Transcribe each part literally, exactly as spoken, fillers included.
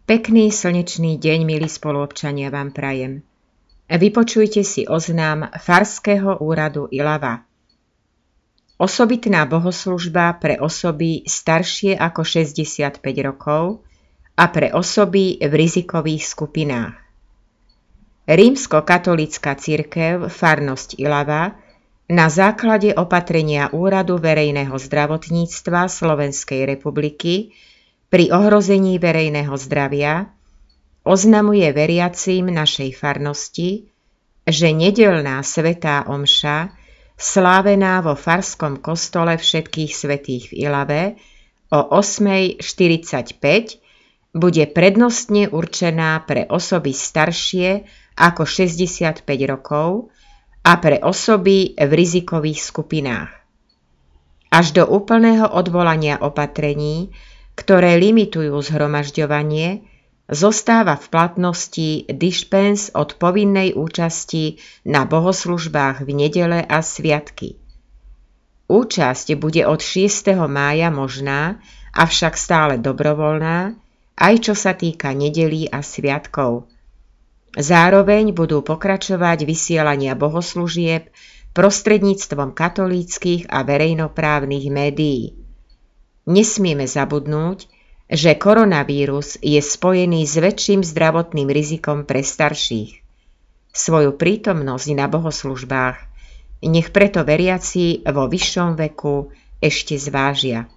Pekný slnečný deň, milí spoluobčania, vám prajem. Vypočujte si oznám Farského úradu Ilava. Osobitná bohoslužba pre osoby staršie ako šesťdesiatpäť rokov a pre osoby v rizikových skupinách. Rímskokatolícka cirkev farnosť Ilava na základe opatrenia Úradu verejného zdravotníctva Slovenskej republiky pri ohrození verejného zdravia oznamuje veriacím našej farnosti, že nedeľná svätá omša, slávená vo farskom kostole Všetkých svätých v Ilave o ôsmej štyridsaťpäť, bude prednostne určená pre osoby staršie ako šesťdesiatpäť rokov a pre osoby v rizikových skupinách. Až do úplného odvolania opatrení, ktoré limitujú zhromažďovanie, zostáva v platnosti dispens od povinnej účasti na bohoslužbách v nedele a sviatky. Účasť bude od šiesteho mája možná, avšak stále dobrovoľná, aj čo sa týka nedelí a sviatkov. Zároveň budú pokračovať vysielania bohoslúžieb prostredníctvom katolíckych a verejnoprávnych médií. Nesmieme zabudnúť, že koronavírus je spojený s väčším zdravotným rizikom pre starších. Svoju prítomnosť na bohoslužbách nech preto veriaci vo vyššom veku ešte zvážia.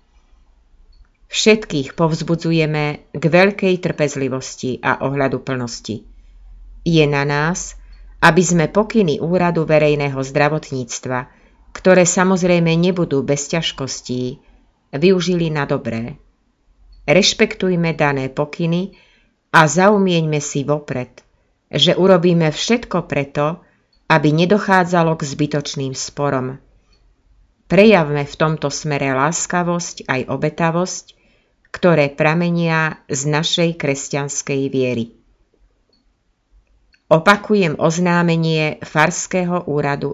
Všetkých povzbudzujeme k veľkej trpezlivosti a ohľaduplnosti. Je na nás, aby sme pokyny Úradu verejného zdravotníctva, ktoré samozrejme nebudú bez ťažkostí, využili na dobré. Rešpektujme dané pokyny a zaumieňme si vopred, že urobíme všetko preto, aby nedochádzalo k zbytočným sporom. Prejavme v tomto smere láskavosť aj obetavosť, ktoré pramenia z našej kresťanskej viery. Opakujem oznámenie Farského úradu